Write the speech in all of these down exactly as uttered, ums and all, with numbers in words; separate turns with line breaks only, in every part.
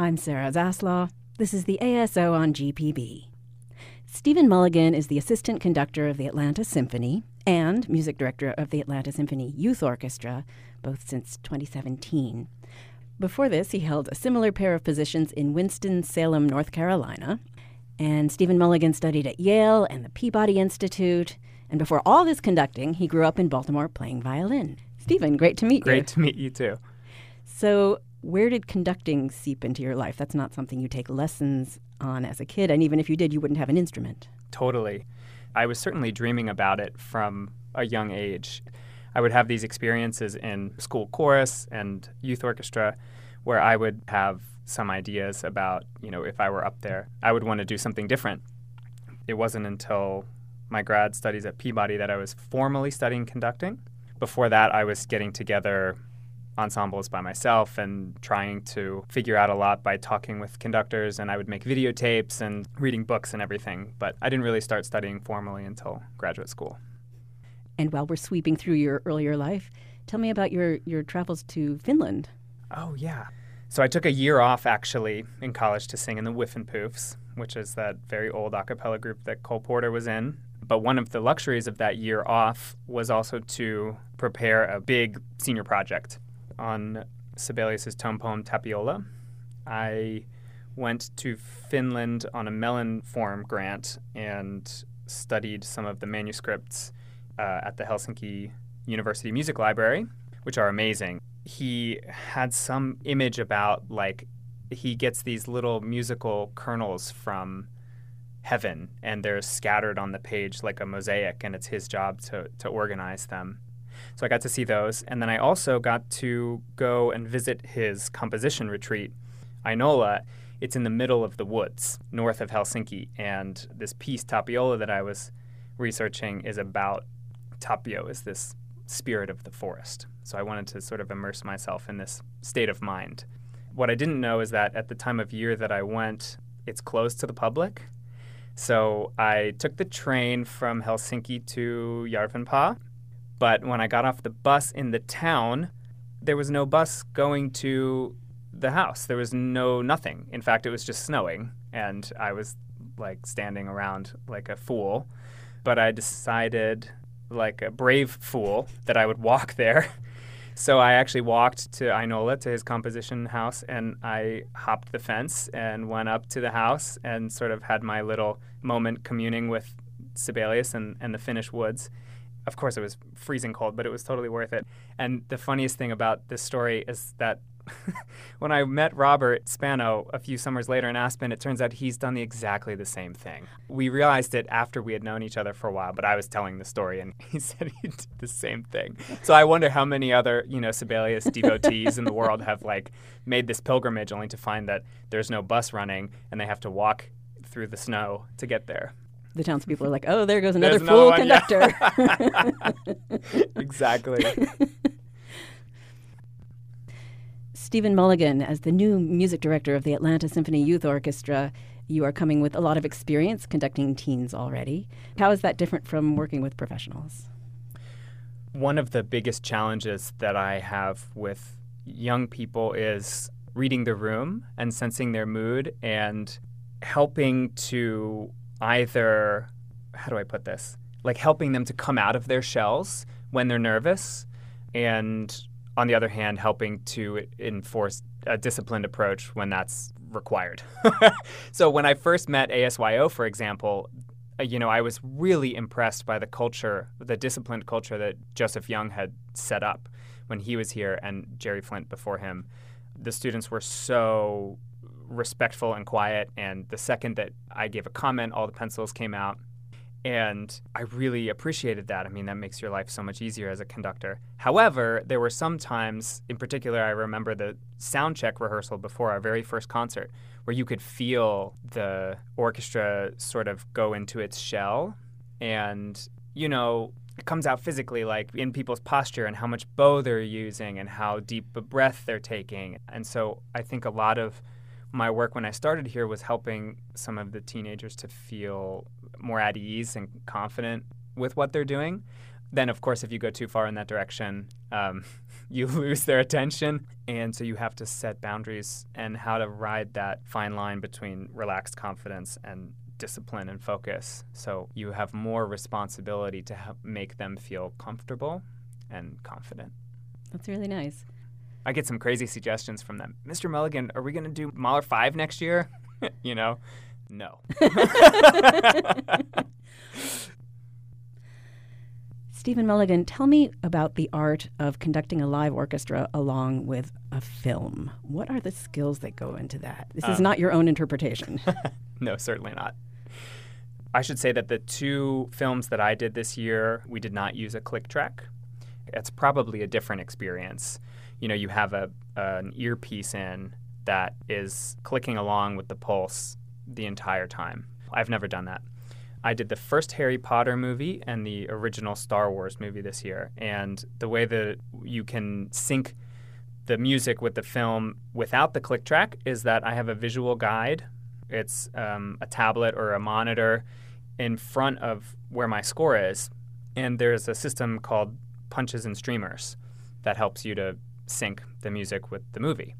I'm Sarah Zaslaw. This is the A S O on G P B. Stephen Mulligan is the assistant conductor of the Atlanta Symphony and music director of the Atlanta Symphony Youth Orchestra, both since twenty seventeen. Before this, he held a similar pair of positions in Winston-Salem, North Carolina. And Stephen Mulligan studied at Yale and the Peabody Institute. And before all this conducting, he grew up in Baltimore playing violin. Stephen, great to meet
Great
you.
to meet you, too.
So where did conducting seep into your life? That's not something you take lessons on as a kid, and even if you did, you wouldn't have an instrument.
Totally. I was certainly dreaming about it from a young age. I would have these experiences in school chorus and youth orchestra where I would have some ideas about, you know, if I were up there, I would want to do something different. It wasn't until my grad studies at Peabody that I was formally studying conducting. Before that, I was getting together ensembles by myself and trying to figure out a lot by talking with conductors, and I would make videotapes and reading books and everything. But I didn't really start studying formally until graduate school.
And while we're sweeping through your earlier life, tell me about your, your travels to Finland.
Oh, yeah. So I took a year off, actually, in college to sing in the Whiffenpoofs, which is that very old a cappella group that Cole Porter was in. But one of the luxuries of that year off was also to prepare a big senior project on Sibelius's tone poem Tapiola. I went to Finland on a Mellon Forum grant and studied some of the manuscripts uh, at the Helsinki University Music Library, which are amazing. He had some image about, like, he gets these little musical kernels from heaven, and they're scattered on the page like a mosaic, and it's his job to, to organize them. So I got to see those. And then I also got to go and visit his composition retreat, Ainola. It's in the middle of the woods, north of Helsinki. And this piece, Tapiola, that I was researching is about Tapio, is this spirit of the forest. So I wanted to sort of immerse myself in this state of mind. What I didn't know is that at the time of year that I went, it's closed to the public. So I took the train from Helsinki to Järvenpää. But when I got off the bus in the town, there was no bus going to the house. There was no nothing. In fact, it was just snowing, and I was like standing around like a fool. But I decided, like a brave fool, that I would walk there. So I actually walked to Ainola, to his composition house, and I hopped the fence and went up to the house and sort of had my little moment communing with Sibelius and, and the Finnish woods. Of course, it was freezing cold, but it was totally worth it. And the funniest thing about this story is that when I met Robert Spano a few summers later in Aspen, it turns out he's done the, exactly the same thing. We realized it after we had known each other for a while, but I was telling the story, and he said he did the same thing. So I wonder how many other, you know, Sibelius devotees in the world have, like, made this pilgrimage only to find that there's no bus running and they have to walk through the snow to get there.
The townspeople are like, oh, there goes another
There's
fool
another one,
conductor.
Yeah. Exactly.
Stephen Mulligan, as the new music director of the Atlanta Symphony Youth Orchestra, you are coming with a lot of experience conducting teens already. How is that different from working with professionals?
One of the biggest challenges that I have with young people is reading the room and sensing their mood and helping to either, how do I put this? Like helping them to come out of their shells when they're nervous, and on the other hand, helping to enforce a disciplined approach when that's required. So when I first met A S Y O, for example, you know, I was really impressed by the culture, the disciplined culture that Joseph Young had set up when he was here, and Jerry Flint before him. The students were so respectful and quiet, and the second that I gave a comment, all the pencils came out. And I really appreciated that. I mean, that makes your life so much easier as a conductor. However, there were some times, in particular, I remember the sound check rehearsal before our very first concert, where you could feel the orchestra sort of go into its shell. And, you know, it comes out physically, like in people's posture and how much bow they're using and how deep a breath they're taking. And so I think a lot of my work when I started here was helping some of the teenagers to feel more at ease and confident with what they're doing. Then, of course, if you go too far in that direction, um, you lose their attention. And so you have to set boundaries and how to ride that fine line between relaxed confidence and discipline and focus. So you have more responsibility to help make them feel comfortable and confident.
That's really nice.
I get some crazy suggestions from them. Mister Mulligan, are we going to do Mahler five next year? You know, no.
Stephen Mulligan, tell me about the art of conducting a live orchestra along with a film. What are the skills that go into that? This um, is not your own interpretation.
No, certainly not. I should say that the two films that I did this year, we did not use a click track. It's probably a different experience. You know, you have a an earpiece in that is clicking along with the pulse the entire time. I've never done that. I did the first Harry Potter movie and the original Star Wars movie this year. And the way that you can sync the music with the film without the click track is that I have a visual guide. It's um, a tablet or a monitor in front of where my score is. And there's a system called Punches and Streamers that helps you to sync the music with the movie.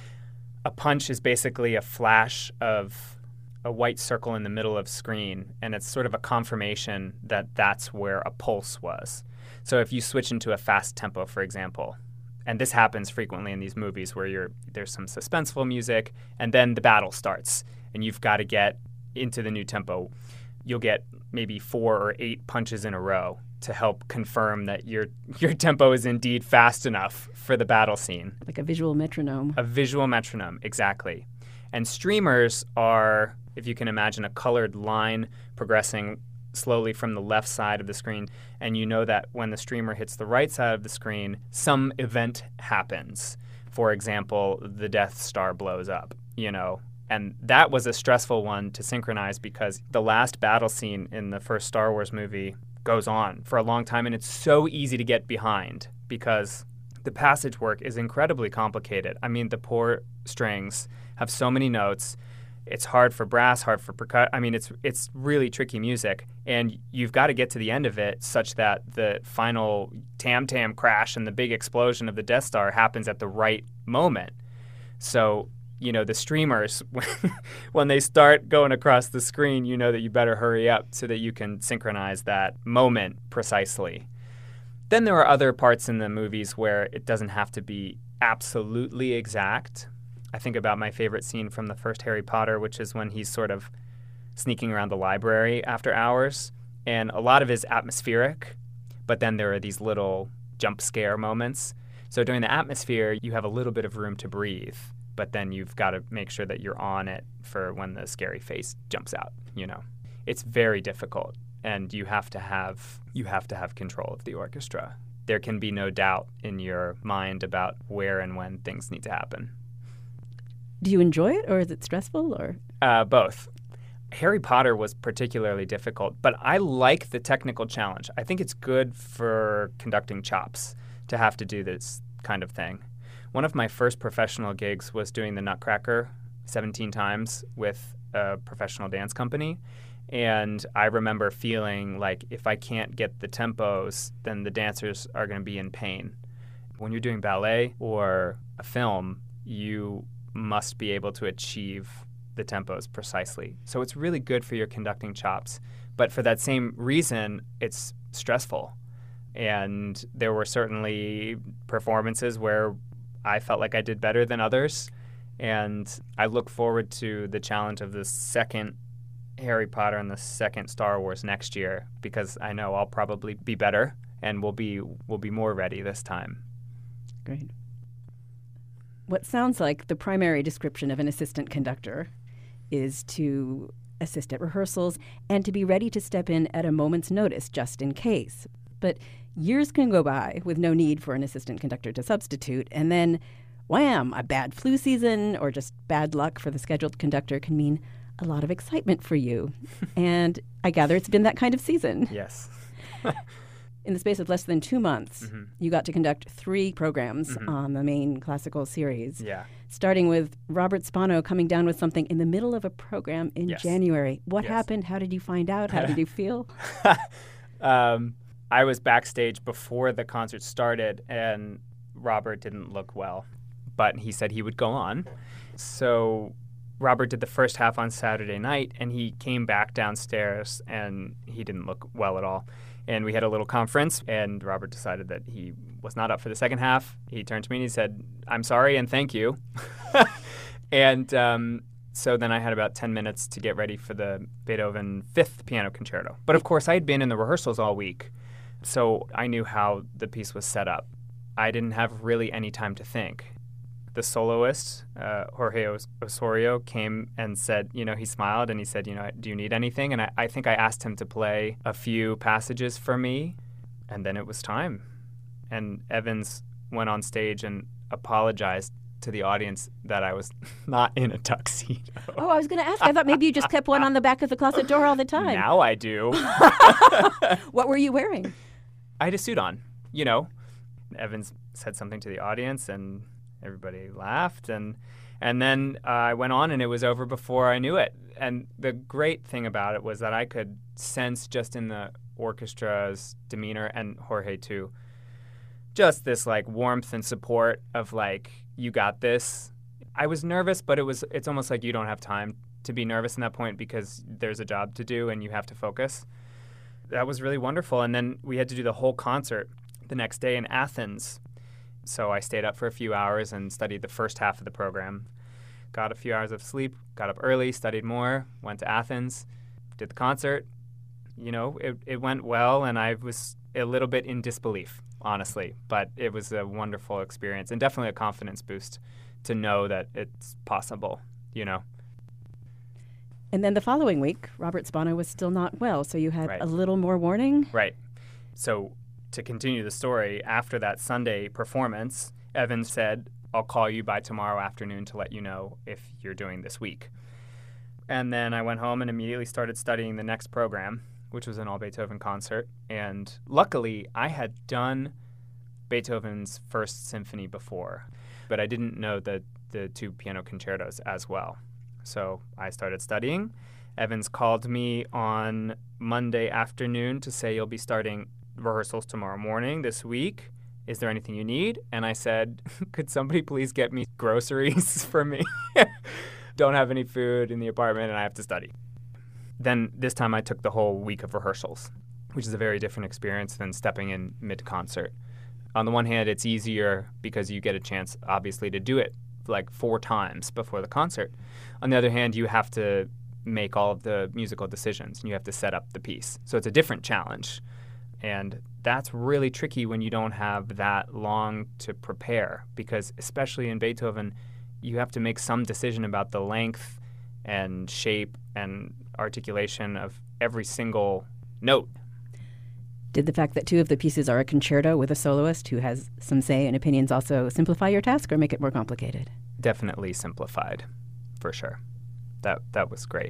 A punch is basically a flash of a white circle in the middle of screen, and it's sort of a confirmation that that's where a pulse was. So if you switch into a fast tempo, for example, and this happens frequently in these movies where you're there's some suspenseful music, and then the battle starts, and you've got to get into the new tempo. You'll get maybe four or eight punches in a row to help confirm that your your tempo is indeed fast enough for the battle scene.
Like a visual metronome.
A visual metronome, exactly. And streamers are, if you can imagine, a colored line progressing slowly from the left side of the screen. And you know that when the streamer hits the right side of the screen, some event happens. For example, the Death Star blows up, you know. And that was a stressful one to synchronize because the last battle scene in the first Star Wars movie goes on for a long time, and it's so easy to get behind because the passage work is incredibly complicated. I mean, the poor strings have so many notes. It's hard for brass, hard for percussion. I mean, it's it's really tricky music, and you've got to get to the end of it such that the final tam-tam crash and the big explosion of the Death Star happens at the right moment. So, you know, the streamers, when they start going across the screen, you know that you better hurry up so that you can synchronize that moment precisely. Then there are other parts in the movies where it doesn't have to be absolutely exact. I think about my favorite scene from the first Harry Potter, which is when he's sort of sneaking around the library after hours. And a lot of it is atmospheric, but then there are these little jump scare moments. So during the atmosphere, you have a little bit of room to breathe, but then you've got to make sure that you're on it for when the scary face jumps out, you know. It's very difficult, and you have to have you have to have control of the orchestra. There can be no doubt in your mind about where and when things need to happen.
Do you enjoy it, or is it stressful, or?
Uh, both. Harry Potter was particularly difficult, but I like the technical challenge. I think it's good for conducting chops to have to do this kind of thing. One of my first professional gigs was doing the Nutcracker seventeen times with a professional dance company, and I remember feeling like if I can't get the tempos, then the dancers are going to be in pain. When you're doing ballet or a film, you must be able to achieve the tempos precisely. So it's really good for your conducting chops. But for that same reason, it's stressful. And there were certainly performances where I felt like I did better than others. And I look forward to the challenge of the second Harry Potter and the second Star Wars next year, because I know I'll probably be better and we'll be we'll be more ready this time.
Great. What sounds like the primary description of an assistant conductor is to assist at rehearsals and to be ready to step in at a moment's notice just in case. But years can go by with no need for an assistant conductor to substitute, and then, wham, a bad flu season or just bad luck for the scheduled conductor can mean a lot of excitement for you. And I gather it's been that kind of season.
Yes.
In the space of less than two months, mm-hmm. you got to conduct three programs
mm-hmm.
on the main classical series,
yeah.
starting with Robert Spano coming down with something in the middle of a program in
yes.
January. What
yes.
happened? How did you find out? How did you feel?
um, I was backstage before the concert started, and Robert didn't look well, but he said he would go on. So Robert did the first half on Saturday night, and he came back downstairs, and he didn't look well at all. And we had a little conference, and Robert decided that he was not up for the second half. He turned to me and he said, "I'm sorry and thank you." And um, so then I had about ten minutes to get ready for the Beethoven Fifth Piano Concerto. But of course, I had been in the rehearsals all week, so I knew how the piece was set up. I didn't have really any time to think. The soloist, uh, Jorge Os- Osorio, came and said, you know, he smiled and he said, you know, do you need anything? And I, I think I asked him to play a few passages for me, and then it was time. And Evans went on stage and apologized to the audience that I was not in a tuxedo.
Oh, I was going to ask. I thought maybe you just kept one on the back of the closet door all the time.
Now I do.
What were you wearing?
I had a suit on, you know. Evans said something to the audience, and everybody laughed, and and then uh, I went on, and it was over before I knew it. And the great thing about it was that I could sense just in the orchestra's demeanor, and Jorge too, just this like warmth and support of like, you got this. I was nervous, but it was it's almost like you don't have time to be nervous in that point because there's a job to do and you have to focus. That was really wonderful. And then we had to do the whole concert the next day in Athens. So I stayed up for a few hours and studied the first half of the program. Got a few hours of sleep, got up early, studied more, went to Athens, did the concert. You know, it, it went well, and I was a little bit in disbelief, honestly. But it was a wonderful experience and definitely a confidence boost to know that it's possible, you know.
And then the following week, Robert Spano was still not well, so you had
Right.
a little more warning?
Right. So to continue the story, after that Sunday performance, Evans said, I'll call you by tomorrow afternoon to let you know if you're doing this week. And then I went home and immediately started studying the next program, which was an all-Beethoven concert. And luckily, I had done Beethoven's First Symphony before, but I didn't know the, the two piano concertos as well. So I started studying. Evans called me on Monday afternoon to say, you'll be starting rehearsals tomorrow morning this week. Is there anything you need? And I said, could somebody please get me groceries for me? Don't have any food in the apartment and I have to study. Then this time I took the whole week of rehearsals, which is a very different experience than stepping in mid-concert. On the one hand, it's easier because you get a chance, obviously, to do it like four times before the concert. On the other hand, you have to make all of the musical decisions and you have to set up the piece. So it's a different challenge. And that's really tricky when you don't have that long to prepare because especially in Beethoven, you have to make some decision about the length and shape and articulation of every single note.
Did the fact that two of the pieces are a concerto with a soloist who has some say and opinions also simplify your task or make it more complicated?
Definitely simplified, for sure. That that was great.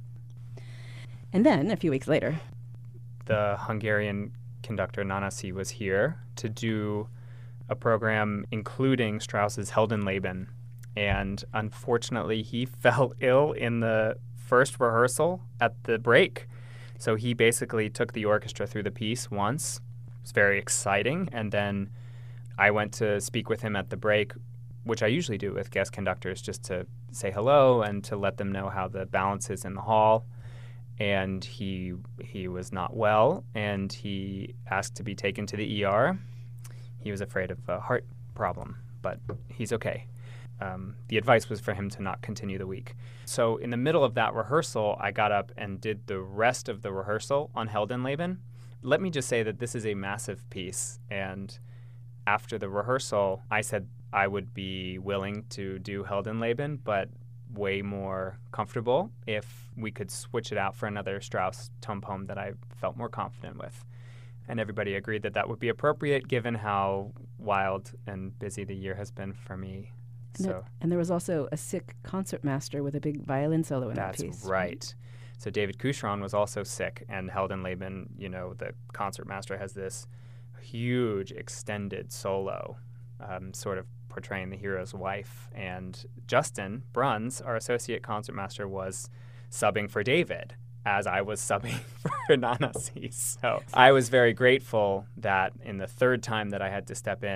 And then, a few weeks later,
the Hungarian conductor Nanasi was here to do a program including Strauss's Heldenleben. And unfortunately, he fell ill in the first rehearsal at the break. So he basically took the orchestra through the piece once. It was very exciting. And then I went to speak with him at the break, which I usually do with guest conductors, just to say hello and to let them know how the balance is in the hall. And he he was not well, and he asked to be taken to the E R. He was afraid of a heart problem, but he's okay. Um, the advice was for him to not continue the week. So in the middle of that rehearsal, I got up and did the rest of the rehearsal on Heldenleben. Let me just say that this is a massive piece, and after the rehearsal, I said I would be willing to do Heldenleben, but way more comfortable if we could switch it out for another Strauss tone poem that I felt more confident with. And everybody agreed that that would be appropriate given how wild and busy the year has been for me.
And,
so
there, and there was also a sick concertmaster with a big violin solo in
that's
that piece.
That's right. So David Coucheron was also sick, and Heldenleben, you know, the concertmaster has this huge extended solo, um, sort of portraying the hero's wife. And Justin Bruns, our associate concertmaster, was subbing for David as I was subbing for Nanasi. So I was very grateful that in the third time that I had to step in,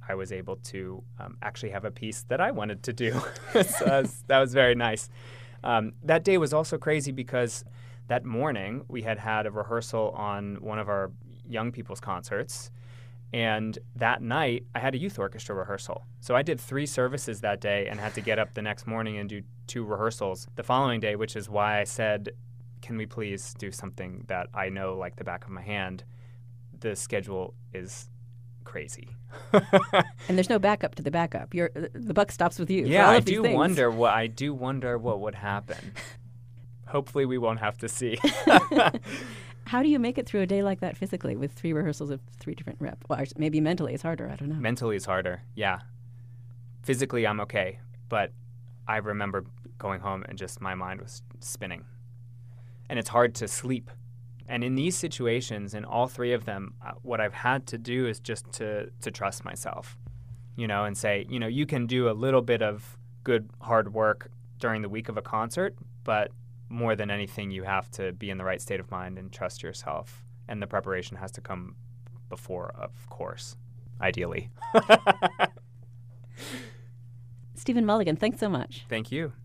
I was able to um, actually have a piece that I wanted to do. So that, was, that was very nice. Um, that day was also crazy because that morning we had had a rehearsal on one of our young people's concerts. And that night, I had a youth orchestra rehearsal. So I did three services that day and had to get up the next morning and do two rehearsals the following day, which is why I said, can we please do something that I know like the back of my hand? The schedule is crazy.
And there's no backup to the backup. You're, the buck stops with you.
Yeah,
for all
I
of these
do
things.
wonder what I do wonder what would happen. Hopefully we won't have to see.
How do you make it through a day like that physically with three rehearsals of three different rep? Well, maybe mentally it's harder. I don't know.
Mentally it's harder, yeah. Physically I'm okay, but I remember going home and just my mind was spinning. And it's hard to sleep. And in these situations, in all three of them, uh, what I've had to do is just to, to trust myself, you know, and say, you know, you can do a little bit of good, hard work during the week of a concert, but more than anything, you have to be in the right state of mind and trust yourself. And the preparation has to come before, of course, ideally.
Stephen Mulligan, thanks so much.
Thank you.